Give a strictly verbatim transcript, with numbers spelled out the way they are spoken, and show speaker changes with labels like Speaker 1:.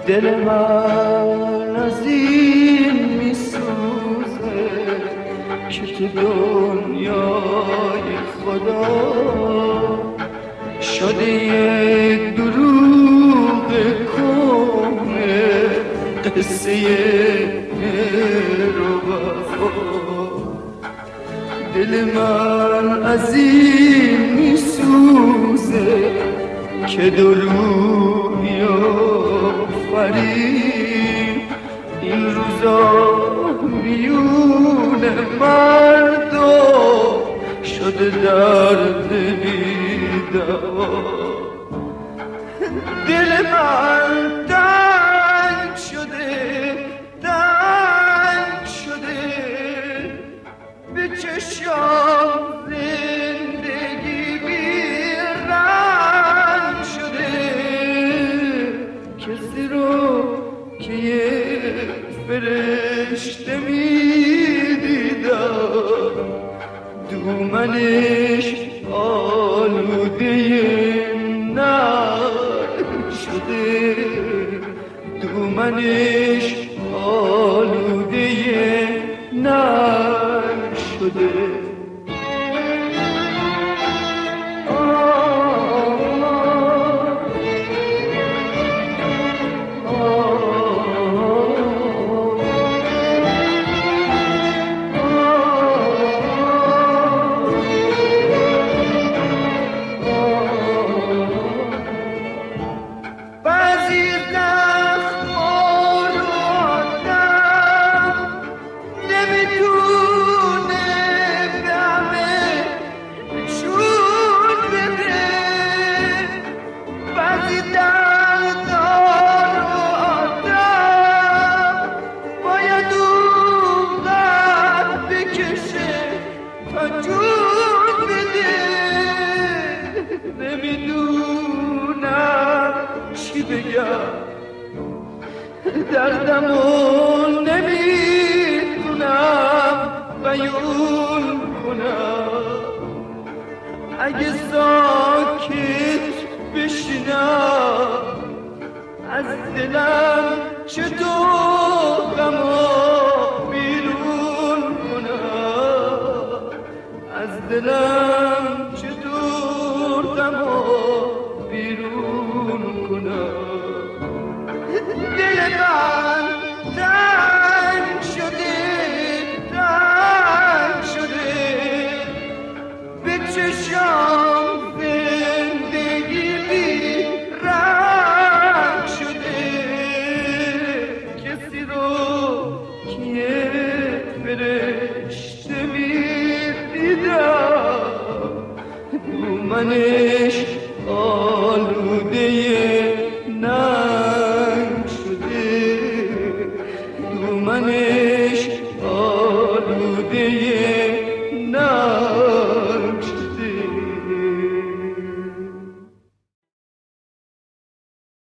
Speaker 1: دل من از این میسوزه که تو دنیای خدا شده یک دروغ کهنه، قصه رو وفا. دل من از این میسوزه که دروغی آفرید این روزا میون مردم شده درد بی‌دوا. دل من تنگ شده تنگ شده به چشم زندگی بیرنگ شده، کسی رو که یک فرشته میدیدم دومنش آلوده ننگ شده، دومنش آلوده ننگ شده. نمیدونم چی بگم، دردمو نمیتونم بیون کنم. اگه ساکت بشینم از دلم چطور غمو بیرون کنم، از دلم چطور غمو بیرون کنم. دل من تنگ شده تنگ شده به چشم زندگی بیرنگ شده، کسی رو که یک فرشته میدیدم دومنش آلوده